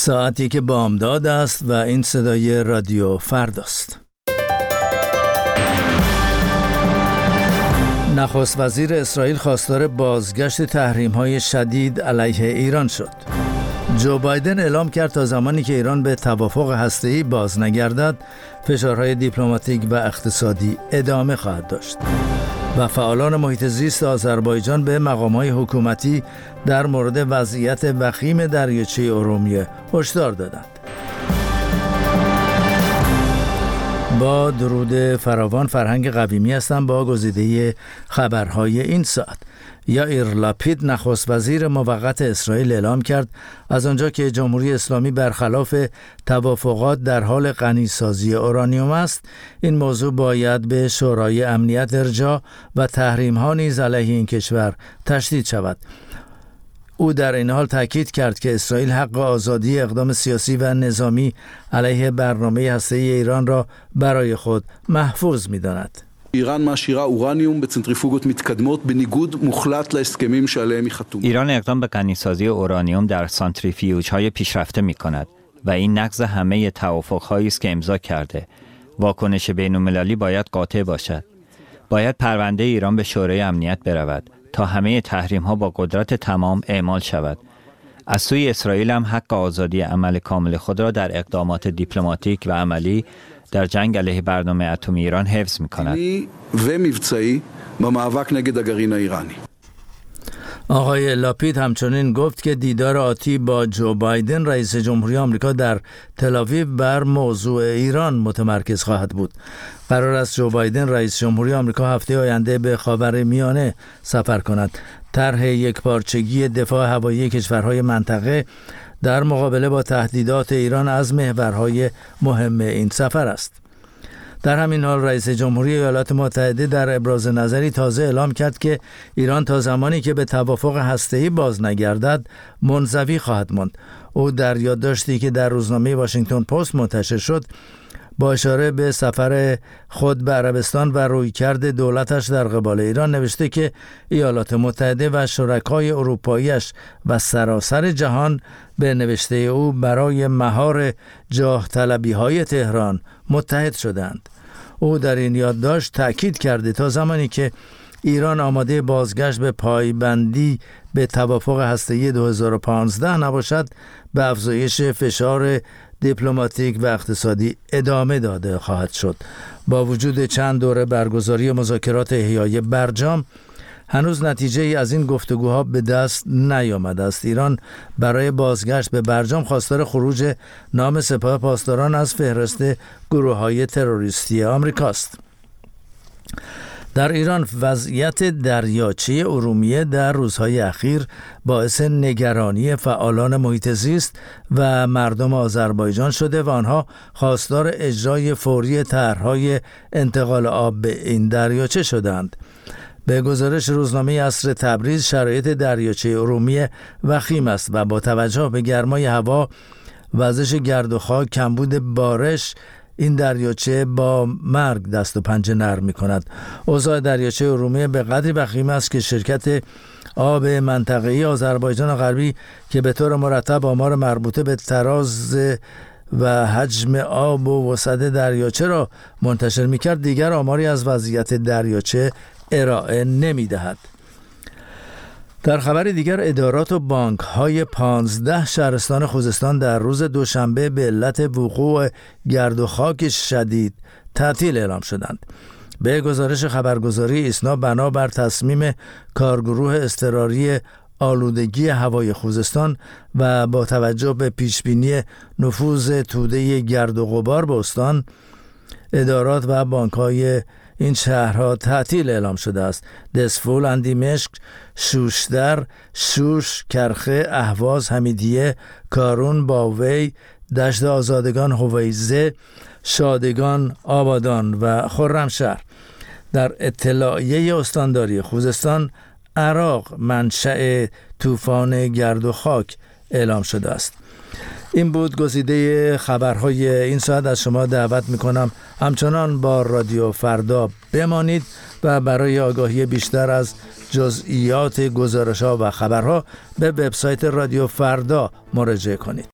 ساعتی که بامداد است و این صدای رادیو فرداست. نخست وزیر اسرائیل خواستار بازگشت تحریم‌های شدید علیه ایران شد. جو بایدن اعلام کرد تا زمانی که ایران به توافق هسته‌ای باز نگردد، فشارهای دیپلماتیک و اقتصادی ادامه خواهد داشت. و فعالان محیط زیست آذربایجان به مقام‌های حکومتی در مورد وضعیت وخیم دریاچه ارومیه هشدار دادند. با درود فراوان، فرهنگ قویمی هستم با گزیده خبرهای این ساعت. یائیر لاپید نخست وزیر موقت اسرائیل اعلام کرد از آنجا که جمهوری اسلامی برخلاف توافقات در حال غنیسازی اورانیوم است، این موضوع باید به شورای امنیت ارجاع و تحریم‌ها نیز علیه این کشور تشدید شود. او در این حال تاکید کرد که اسرائیل حق آزادی اقدام سیاسی و نظامی علیه برنامه هسته‌ای ایران را برای خود محفوظ می‌داند. ایران معشیره اورانیوم به سنتریفوگات متقدمות بניגוד مخلط להסכמים שעליהם היא חתומה. ایران اقدام به غنیسازی اورانیوم در سانتریفیوژهای پیشرفته می‌کند و این نقض همه توافق‌هایی است که امضا کرده. واکنش بین‌المللی باید قاطع باشد. باید پرونده ایران به شورای امنیت برود تا همه تحریم‌ها با قدرت تمام اعمال شود. از سوی اسرائیل هم حق آزادی عمل کامل خود را در اقدامات دیپلماتیک و عملی در جنگ علیه برنامه اتمی ایران حفظ می‌کند. و מבצעי במאבק נגד הגרעין האיראני. آقای لاپید همچنین گفت که دیدار آتی با جو بایدن رئیس جمهوری آمریکا در تل‌آویو بر موضوع ایران متمرکز خواهد بود. قرار است جو بایدن رئیس جمهوری آمریکا هفته آینده به خاورمیانه سفر کند. طرح یکپارچگی دفاع هوایی کشورهای منطقه در مقابله با تهدیدات ایران از محورهای مهم این سفر است. در همین حال رئیس جمهوری ایالات متحده در ابراز نظری تازه اعلام کرد که ایران تا زمانی که به توافق هسته‌ای باز نگردد منزوی خواهد ماند. او در یادداشتی که در روزنامه واشنگتن پست منتشر شد با اشاره به سفر خود به عربستان و رویکرد دولتش در قبال ایران نوشته که ایالات متحده و شرکای اروپایی‌اش و سراسر جهان به نوشته او برای مهار جاه طلبی‌های تهران متحد شدند. او در این یادداشت تأکید کرده تا زمانی که ایران آماده بازگشت به پایبندی به توافق هسته‌ای 2015 نباشد، به افزایش فشار دیپلماتیک و اقتصادی ادامه داده خواهد شد. با وجود چند دوره برگزاری مذاکرات احیای برجام، هنوز نتیجه ای از این گفتگوها به دست نیامده است. ایران برای بازگشت به برجام خواستار خروج نام سپاه پاسداران از فهرست گروه‌های تروریستی آمریکاست. در ایران وضعیت دریاچه ارومیه در روزهای اخیر باعث نگرانی فعالان محیط زیست و مردم آذربایجان شده و آنها خواستار اجرای فوری طرح‌های انتقال آب به این دریاچه شدند. به گزارش روزنامه عصر تبریز، شرایط دریاچه ارومیه وخیم است و با توجه به گرمای هوا، وزش گرد و خاک، کمبود بارش، این دریاچه با مرگ دست و پنجه نرم می‌کند. اوضاع دریاچه ارومیه به قدری وخیم است که شرکت آب منطقه‌ای آذربایجان غربی که به طور مرتب آمار مربوطه به تراز و حجم آب و وسعت دریاچه را منتشر می‌کرد، دیگر آماری از وضعیت دریاچه ارائه نمی‌دهد. در خبر دیگر، ادارات و بانک‌های 15 شهرستان خوزستان در روز دوشنبه به علت وقوع گرد و خاک شدید تعطیل اعلام شدند. به گزارش خبرگزاری ایسنا، بنابر تصمیم کارگروه اضطراری آلودگی هوای خوزستان و با توجه به پیشبینی نفوذ توده گرد و غبار به استان، ادارات و بانک‌های این شهرها تعطیل اعلام شده است. دسفول، اندیمشق، شوشتر، شوش، کرخه، اهواز، حمیدیه، کارون، باوی، دشت آزادگان، هویزه، شادگان، آبادان و خرمشهر. در اطلاعیه استانداری خوزستان، عراق منشأ طوفان گرد و خاک اعلام شده است. این بود گزیده خبرهای این ساعت. از شما دعوت میکنم همچنان با رادیو فردا بمانید و برای آگاهی بیشتر از جزئیات گزارش‌ها و خبرها به وبسایت رادیو فردا مراجعه کنید.